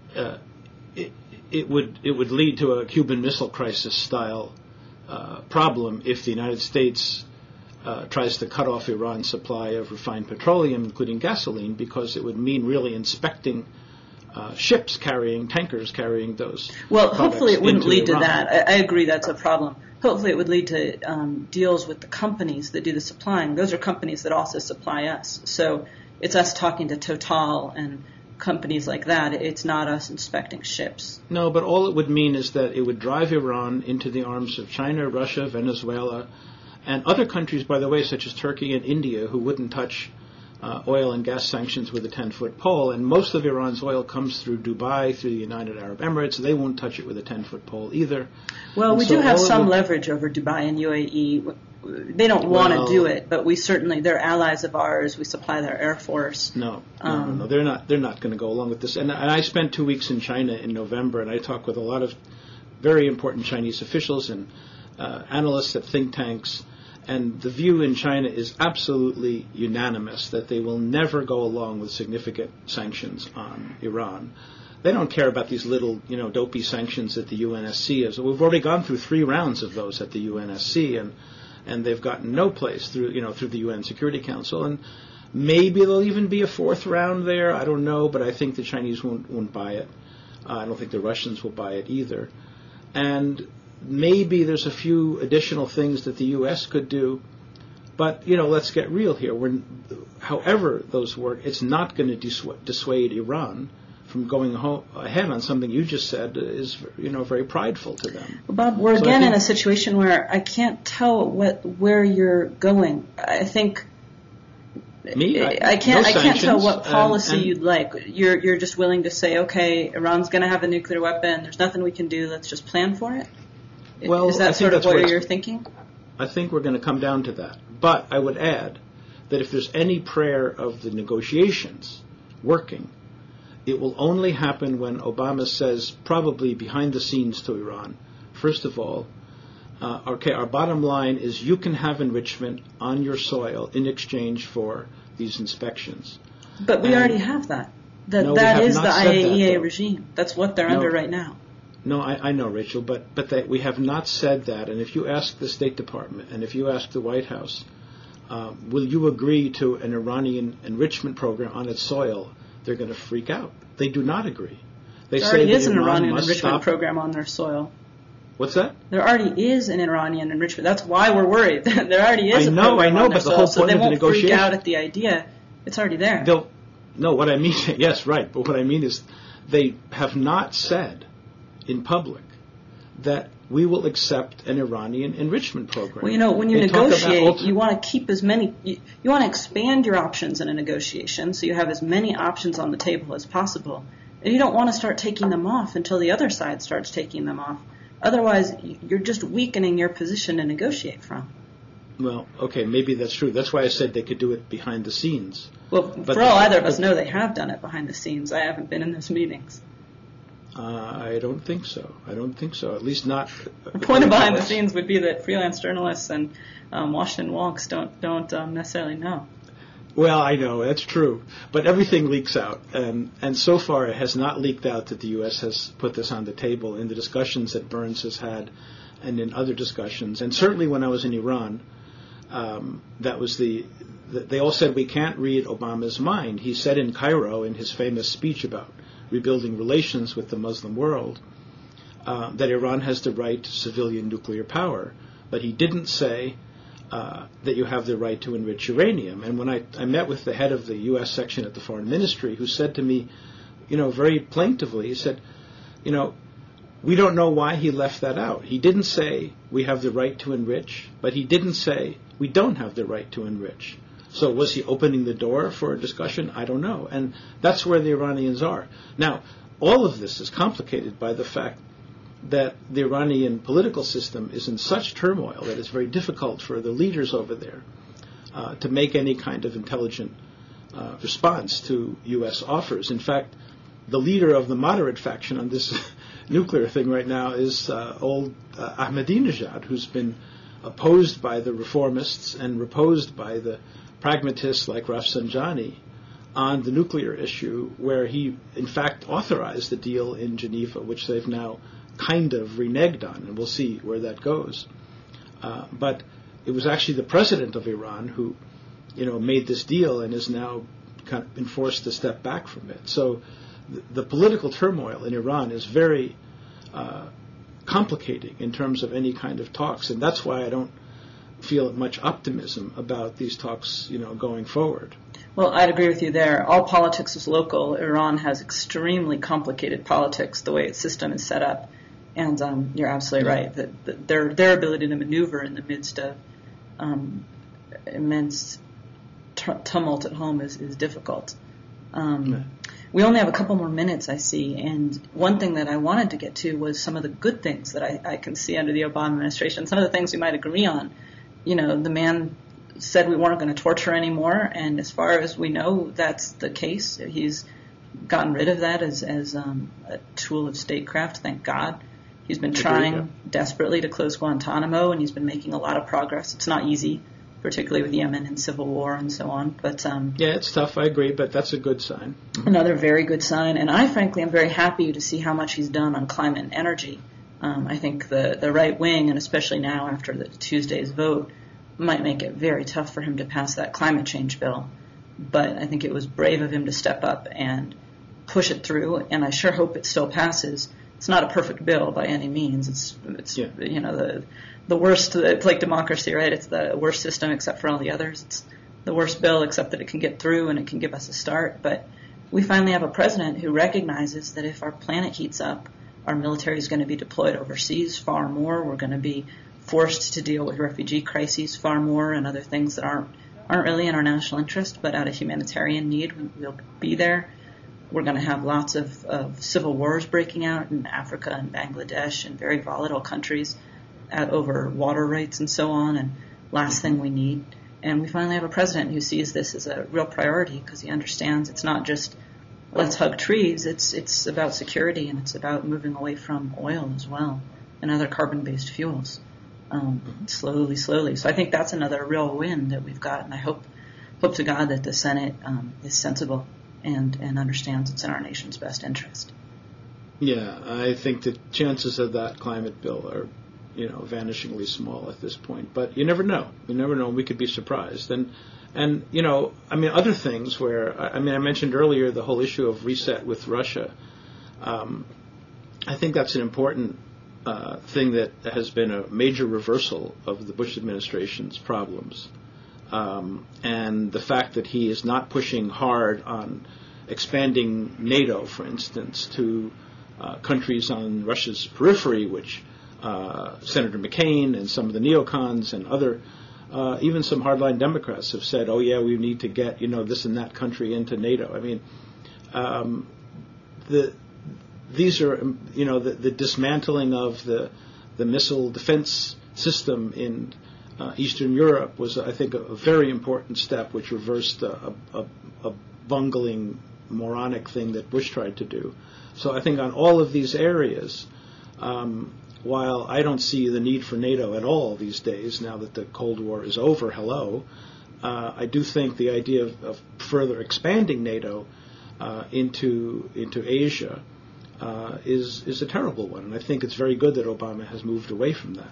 it would lead to a Cuban Missile Crisis style problem if the United States tries to cut off Iran's supply of refined petroleum, including gasoline, because it would mean really inspecting tankers carrying those. Well, hopefully it wouldn't lead to that. I agree that's a problem. Hopefully it would lead to deals with the companies that do the supplying. Those are companies that also supply us. So it's us talking to Total and companies like that. It's not us inspecting ships. No, but all it would mean is that it would drive Iran into the arms of China, Russia, Venezuela, and other countries, by the way, such as Turkey and India, who wouldn't touch oil and gas sanctions with a 10-foot pole. And most of Iran's oil comes through Dubai, through the United Arab Emirates. They won't touch it with a 10-foot pole either. Well, we do have some leverage over Dubai and UAE. They don't want to do it, but we certainly, they're allies of ours. We supply their Air Force. No, they're not going to go along with this. And I spent 2 weeks in China in November, and I talked with a lot of very important Chinese officials and analysts at think tanks. And the view in China is absolutely unanimous that they will never go along with significant sanctions on Iran. They don't care about these little, dopey sanctions that the UNSC is. We've already gone through 3 rounds of those at the UNSC, and they've gotten no place through the UN Security Council. And maybe there'll even be a 4th round there. I don't know, but I think the Chinese won't buy it. I don't think the Russians will buy it either. And maybe there's a few additional things that the U.S. could do, But, let's get real here. However those work, it's not going to dissuade Iran from going ahead on something you just said is, very prideful to them. Well, Bob, we're again in a situation where I can't tell where you're going. I think I can't tell what policy you'd like. You're just willing to say, okay, Iran's going to have a nuclear weapon. There's nothing we can do. Let's just plan for it. Well, is that sort of what you're thinking? I think we're going to come down to that. But I would add that if there's any prayer of the negotiations working, it will only happen when Obama says, probably behind the scenes to Iran, first of all, our bottom line is you can have enrichment on your soil in exchange for these inspections. But we already have that. That is the IAEA regime. That's what they're under right now. No, I know, Rachel, but we have not said that. And if you ask the State Department and if you ask the White House, will you agree to an Iranian enrichment program on its soil, they're going to freak out. They do not agree. There already is an Iranian enrichment program on their soil. What's that? There already is an Iranian enrichment. That's why we're worried. There already is a program on their soil, so they won't freak out at the idea. It's already there. No, what I mean, yes, right, but what I mean is they have not said in public that we will accept an Iranian enrichment program. Well, when you negotiate, you want to keep as many, you want to expand your options in a negotiation so you have as many options on the table as possible. And you don't want to start taking them off until the other side starts taking them off. Otherwise, you're just weakening your position to negotiate from. Well, okay, maybe that's true. That's why I said they could do it behind the scenes. Well, for all either of us know, they have done it behind the scenes. I haven't been in those meetings. I don't think so. At least not. The point of behind the scenes would be that freelance journalists and Washington wonks don't necessarily know. Well, I know, that's true. But everything leaks out. And so far it has not leaked out that the U.S. has put this on the table in the discussions that Burns has had and in other discussions. And certainly when I was in Iran, that was they all said we can't read Obama's mind. He said in Cairo in his famous speech about rebuilding relations with the Muslim world that Iran has the right to civilian nuclear power. But he didn't say that you have the right to enrich uranium. And when I met with the head of the U.S. section at the Foreign Ministry, who said to me, very plaintively, he said, we don't know why he left that out. He didn't say we have the right to enrich, but he didn't say we don't have the right to enrich. So was he opening the door for a discussion? I don't know. And that's where the Iranians are. Now, all of this is complicated by the fact that the Iranian political system is in such turmoil that it's very difficult for the leaders over there to make any kind of intelligent response to U.S. offers. In fact, the leader of the moderate faction on this nuclear thing right now is old Ahmadinejad, who's been opposed by the reformists and reposed by the pragmatists like Rafsanjani on the nuclear issue, where he, in fact, authorized the deal in Geneva, which they've now kind of reneged on, and we'll see where that goes. But it was actually the president of Iran who, made this deal and is now kind of been forced to step back from it. So the political turmoil in Iran is very complicating in terms of any kind of talks, and that's why I don't feel much optimism about these talks, going forward. Well, I'd agree with you there. All politics is local. Iran has extremely complicated politics, the way its system is set up. And you're absolutely right that their ability to maneuver in the midst of immense tumult at home is difficult. We only have a couple more minutes, I see, and one thing that I wanted to get to was some of the good things that I can see under the Obama administration, some of the things we might agree on. The man said we weren't going to torture anymore, and as far as we know, that's the case. He's gotten rid of that as a tool of statecraft, thank God. He's been trying desperately to close Guantanamo, and he's been making a lot of progress. It's not easy, particularly with Yemen and civil war and so on. But yeah, it's tough, I agree, but that's a good sign. Mm-hmm. Another very good sign. And I, frankly, am very happy to see how much he's done on climate and energy. I think the right wing, and especially now after the Tuesday's vote, might make it very tough for him to pass that climate change bill. But I think it was brave of him to step up and push it through, and I sure hope it still passes, It's not a perfect bill by any means. It's Yeah. the worst. It's like democracy, right? It's the worst system except for all the others. It's the worst bill except that it can get through and it can give us a start. But we finally have a president who recognizes that if our planet heats up, our military is going to be deployed overseas far more. We're going to be forced to deal with refugee crises far more and other things that aren't really in our national interest, but out of humanitarian need, we'll be there. We're going to have lots of civil wars breaking out in Africa and Bangladesh and very volatile countries over water rights and so on. And last thing we need. And we finally have a president who sees this as a real priority because he understands it's not just let's hug trees. It's about security and it's about moving away from oil as well and other carbon-based fuels. Slowly. So I think that's another real win that we've got, and I hope to God that the Senate is sensible and understands it's in our nation's best interest. Yeah, I think the chances of that climate bill are, vanishingly small at this point. But you never know. You never know. We could be surprised. And other things where, I mentioned earlier the whole issue of reset with Russia. I think that's an important thing that has been a major reversal of the Bush administration's problems. And the fact that he is not pushing hard on expanding NATO, for instance, to countries on Russia's periphery, which Senator McCain and some of the neocons and other, even some hardline Democrats have said, oh, yeah, we need to get, this and that country into NATO. These are, the dismantling of the missile defense system in Eastern Europe was, I think, a very important step which reversed a bungling, moronic thing that Bush tried to do. So I think on all of these areas, while I don't see the need for NATO at all these days, now that the Cold War is over, I do think the idea of further expanding NATO into Asia is a terrible one, and I think it's very good that Obama has moved away from that.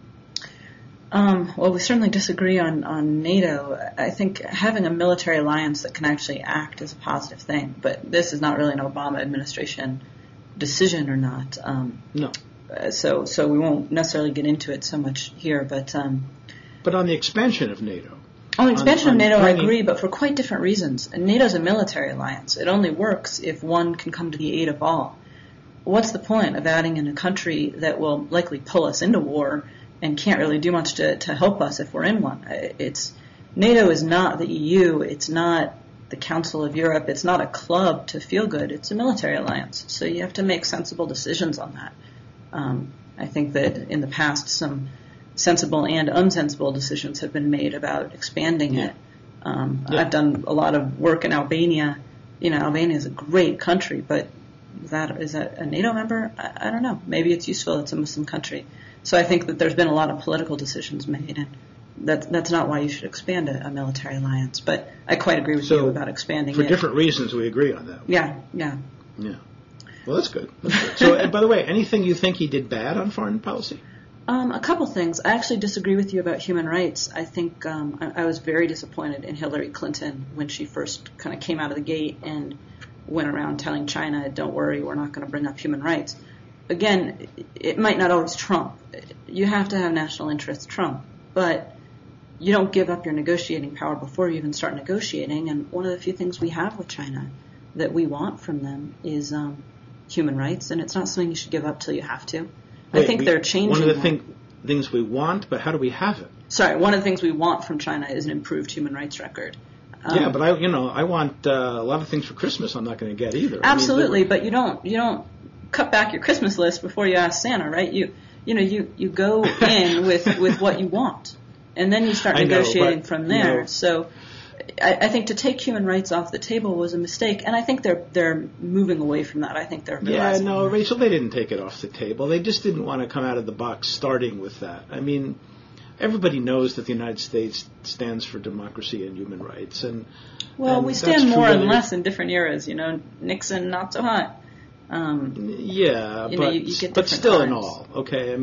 Well, we certainly disagree on NATO. I think having a military alliance that can actually act is a positive thing, but this is not really an Obama administration decision or not. No. So we won't necessarily get into it so much here, but on the expansion of NATO. On the expansion of NATO, I agree, but for quite different reasons. And NATO's a military alliance. It only works if one can come to the aid of all. What's the point of adding in a country that will likely pull us into war and can't really do much to help us if we're in one? NATO is not the EU. It's not the Council of Europe. It's not a club to feel good. It's a military alliance. So you have to make sensible decisions on that. I think that in the past some sensible and unsensible decisions have been made about expanding it. I've done a lot of work in Albania. Albania is a great country, but is that a NATO member? I don't know. Maybe it's useful. It's a Muslim country. So I think that there's been a lot of political decisions made, and that's not why you should expand a military alliance. But I quite agree with you about expanding it. For different reasons, we agree on that. Yeah. Well, that's good. So, by the way, anything you think he did bad on foreign policy? A couple things. I actually disagree with you about human rights. I think I was very disappointed in Hillary Clinton when she first kind of came out of the gate and went around telling China, don't worry, we're not going to bring up human rights. Again, it might not always trump. You have to have national interest trump, but you don't give up your negotiating power before you even start negotiating. And one of the few things we have with China that we want from them is human rights, and it's not something you should give up till you have to. I think they're changing. One of the things we want, but how do we have it? Sorry, one of the things we want from China is an improved human rights record. But I want a lot of things for Christmas. I'm not going to get either. Absolutely, but you don't cut back your Christmas list before you ask Santa, right? You go in with what you want, and then you start negotiating from there. So I think to take human rights off the table was a mistake, and I think they're moving away from that. I think they're realizing that. Rachel, they didn't take it off the table. They just didn't want to come out of the box starting with that. Everybody knows that the United States stands for democracy and human rights, and we stand more and less in different eras. Nixon not so hot. But still in all, okay.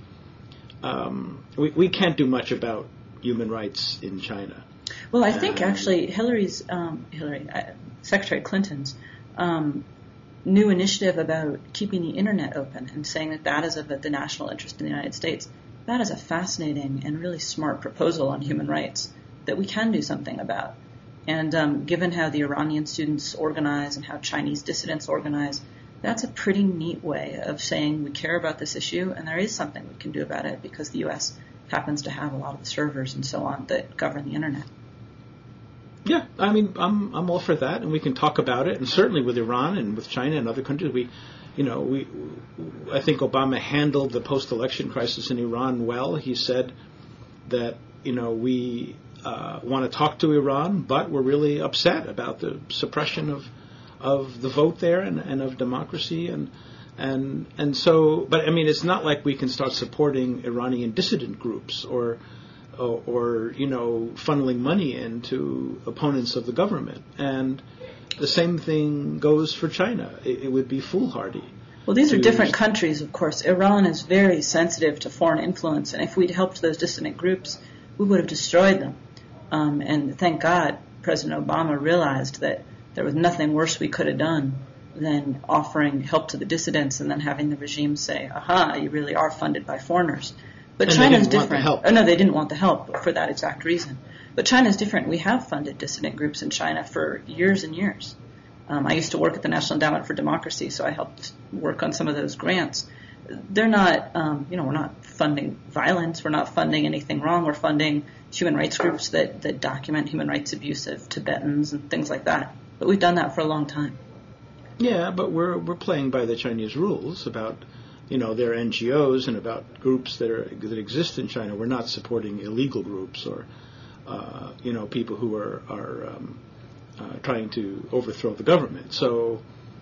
We can't do much about human rights in China. Well, I think actually Secretary Clinton's new initiative about keeping the internet open and saying that that is of the national interest in the United States, that is a fascinating and really smart proposal on human rights that we can do something about. And given how the Iranian students organize and how Chinese dissidents organize, that's a pretty neat way of saying we care about this issue and there is something we can do about it because the U.S. happens to have a lot of the servers and so on that govern the internet. Yeah, I mean, I'm all for that, and we can talk about it. And certainly with Iran and with China and other countries, I think Obama handled the post-election crisis in Iran well. He said that we want to talk to Iran, but we're really upset about the suppression of the vote there and of democracy and so. But I mean, it's not like we can start supporting Iranian dissident groups or funneling money into opponents of the government. And the same thing goes for China. It would be foolhardy. Well, these are different countries, of course. Iran is very sensitive to foreign influence, and if we'd helped those dissident groups, we would have destroyed them. And thank God President Obama realized that there was nothing worse we could have done than offering help to the dissidents and then having the regime say, aha, you really are funded by foreigners. But China's different. Oh, no, they didn't want the help for that exact reason. But China's different. We have funded dissident groups in China for years and years. I used to work at the National Endowment for Democracy, so I helped work on some of those grants. They're not, we're not funding violence. We're not funding anything wrong. We're funding human rights groups that document human rights abuse of Tibetans and things like that. But we've done that for a long time. Yeah, but we're playing by the Chinese rules about their NGOs and about groups that exist in China. We're not supporting illegal groups or people who are trying to overthrow the government. So,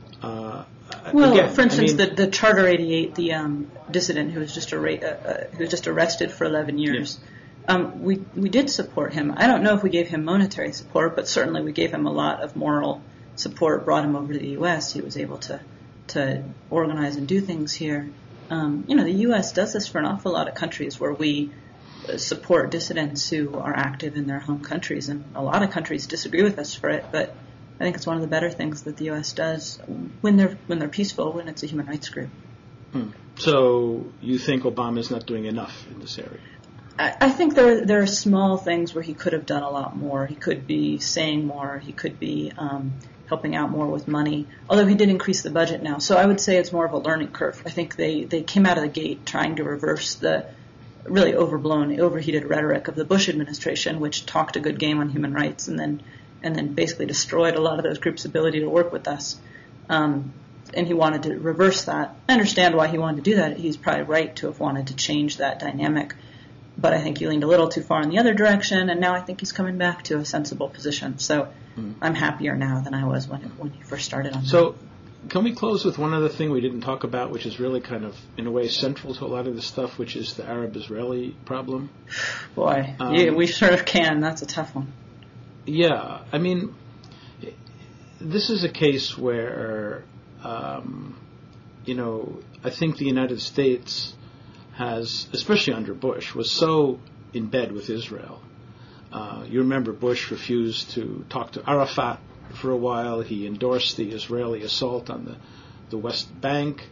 for instance, the Charter 88, the dissident who was just arrested for 11 years. Yeah. We did support him. I don't know if we gave him monetary support, but certainly we gave him a lot of moral support. Brought him over to the U.S. He was able to organize and do things here. The U.S. does this for an awful lot of countries where we support dissidents who are active in their home countries, and a lot of countries disagree with us for it, but I think it's one of the better things that the U.S. does when they're peaceful, when it's a human rights group. So you think Obama's not doing enough in this area? I think there are small things where he could have done a lot more. He could be saying more. He could be helping out more with money, although he did increase the budget now. So I would say it's more of a learning curve. I think they came out of the gate trying to reverse the really overheated rhetoric of the Bush administration, which talked a good game on human rights and then basically destroyed a lot of those groups' ability to work with us. And he wanted to reverse that. I understand why he wanted to do that. He's probably right to have wanted to change that dynamic. But I think he leaned a little too far in the other direction, and now I think he's coming back to a sensible position. So I'm happier now than I was when he first started on that. So can we close with one other thing we didn't talk about, which is really kind of, in a way, central to a lot of this stuff, which is the Arab-Israeli problem? Boy, yeah, we sort of can. That's a tough one. Yeah. I mean, this is a case where, I think the United States has, especially under Bush, was so in bed with Israel. You remember Bush refused to talk to Arafat for a while. He endorsed the Israeli assault on the West Bank.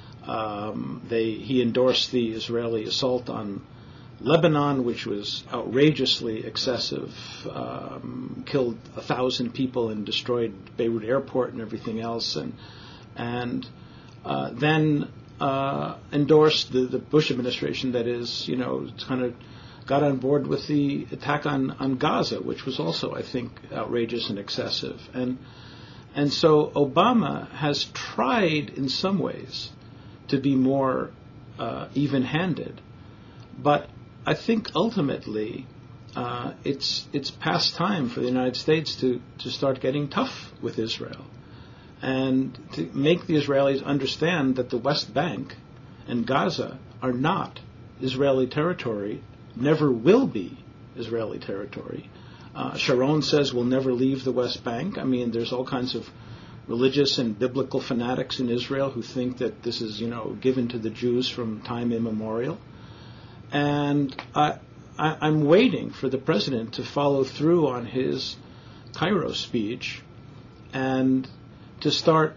He endorsed the Israeli assault on Lebanon, which was outrageously excessive, killed 1,000 people and destroyed Beirut Airport and everything else, and then endorsed the Bush administration, that is, kind of got on board with the attack on Gaza, which was also, I think, outrageous and excessive. And so Obama has tried in some ways to be more even-handed, but I think ultimately it's past time for the United States to start getting tough with Israel and to make the Israelis understand that the West Bank and Gaza are not Israeli territory, never will be Israeli territory. Sharon says we'll never leave the West Bank. I mean, there's all kinds of religious and biblical fanatics in Israel who think that this is, given to the Jews from time immemorial. And I'm waiting for the president to follow through on his Cairo speech and to start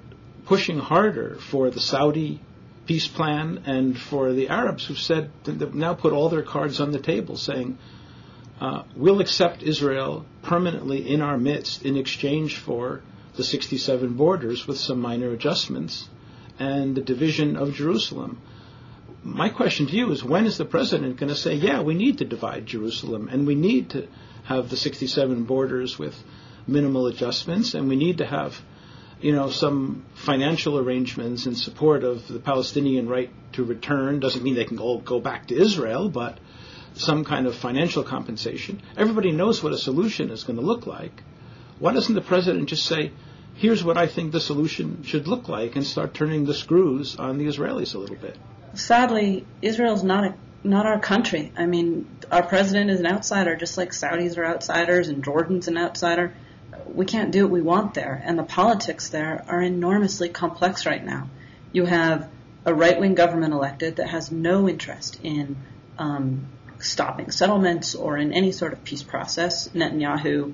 pushing harder for the Saudi peace plan and for the Arabs who've said, they've now put all their cards on the table saying, we'll accept Israel permanently in our midst in exchange for the 67 borders with some minor adjustments and the division of Jerusalem. My question to you is, when is the president going to say, yeah, we need to divide Jerusalem and we need to have the 67 borders with minimal adjustments and we need to have, some financial arrangements in support of the Palestinian right to return? Doesn't mean they can all go back to Israel, but some kind of financial compensation. Everybody knows what a solution is going to look like. Why doesn't the president just say, here's what I think the solution should look like, and start turning the screws on the Israelis a little bit? Sadly, Israel's not our country. I mean, our president is an outsider, just like Saudis are outsiders and Jordan's an outsider. We can't do what we want there, and the politics there are enormously complex right now. You have a right-wing government elected that has no interest in stopping settlements or in any sort of peace process. Netanyahu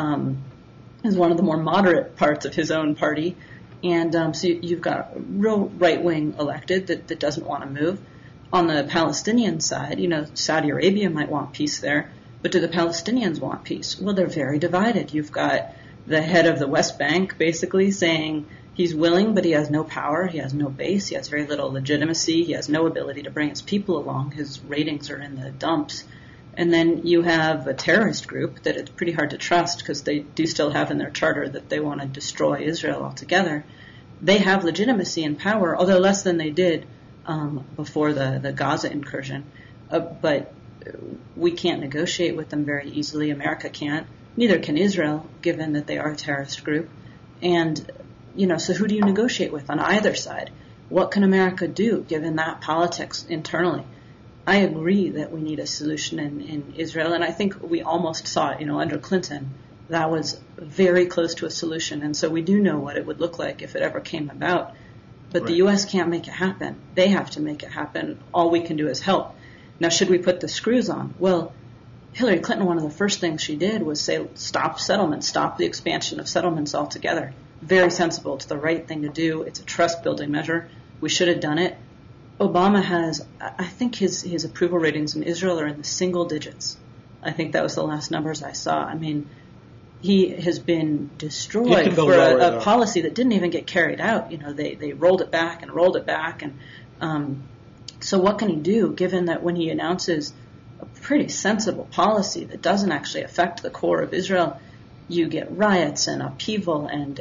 is one of the more moderate parts of his own party, and so you've got a real right-wing elected that doesn't want to move. On the Palestinian side, Saudi Arabia might want peace there, but do the Palestinians want peace? Well, they're very divided. You've got the head of the West Bank basically saying he's willing, but he has no power, he has no base, he has very little legitimacy, he has no ability to bring his people along, his ratings are in the dumps. And then you have a terrorist group that it's pretty hard to trust because they do still have in their charter that they want to destroy Israel altogether. They have legitimacy and power, although less than they did before the Gaza incursion. But we can't negotiate with them very easily. America can't. Neither can Israel, given that they are a terrorist group. And, so who do you negotiate with on either side? What can America do, given that politics internally? I agree that we need a solution in Israel, and I think we almost saw it, under Clinton. That was very close to a solution, and so we do know what it would look like if it ever came about. But right. The U.S. can't make it happen. They have to make it happen. All we can do is help. Now, should we put the screws on? Well, Hillary Clinton, one of the first things she did was say, stop settlements, stop the expansion of settlements altogether. Very sensible. It's the right thing to do. It's a trust-building measure. We should have done it. Obama has, I think his approval ratings in Israel are in the single digits. I think that was the last numbers I saw. I mean, he has been destroyed for a policy that didn't even get carried out. They rolled it back and rolled it back. And so what can he do, given that when he announces a pretty sensible policy that doesn't actually affect the core of Israel, you get riots and upheaval and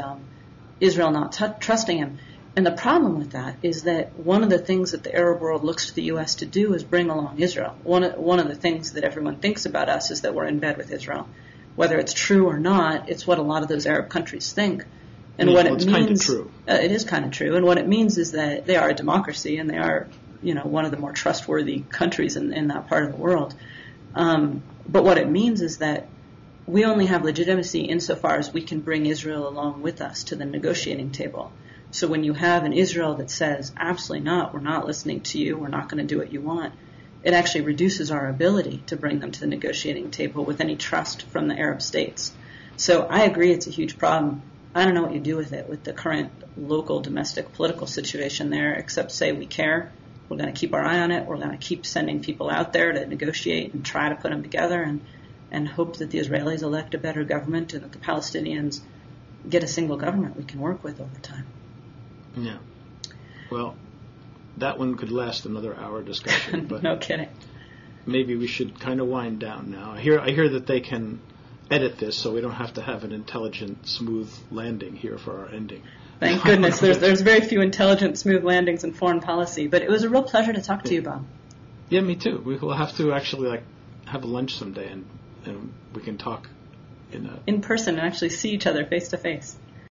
Israel not trusting him. And the problem with that is that one of the things that the Arab world looks to the U.S. to do is bring along Israel. One of the things that everyone thinks about us is that we're in bed with Israel. Whether it's true or not, it's what a lot of those Arab countries think. And what it means, kind of true. It is kind of true. And what it means is that they are a democracy and they are, one of the more trustworthy countries in that part of the world. But what it means is that we only have legitimacy insofar as we can bring Israel along with us to the negotiating table. So when you have an Israel that says, absolutely not, we're not listening to you, we're not going to do what you want, it actually reduces our ability to bring them to the negotiating table with any trust from the Arab states. So I agree it's a huge problem. I don't know what you do with it, with the current local domestic political situation there, except say we care. We're going to keep our eye on it. We're going to keep sending people out there to negotiate and try to put them together and hope that the Israelis elect a better government and that the Palestinians get a single government we can work with over time. Yeah. Well, that one could last another hour discussion. But no kidding. Maybe we should kind of wind down now. I hear that they can edit this so we don't have to have an intelligent, smooth landing here for our ending. Thank goodness. There's very few intelligent, smooth landings in foreign policy. But it was a real pleasure to talk to you, Bob. Yeah, me too. We will have to actually have a lunch someday and we can talk in person and actually see each other face to face.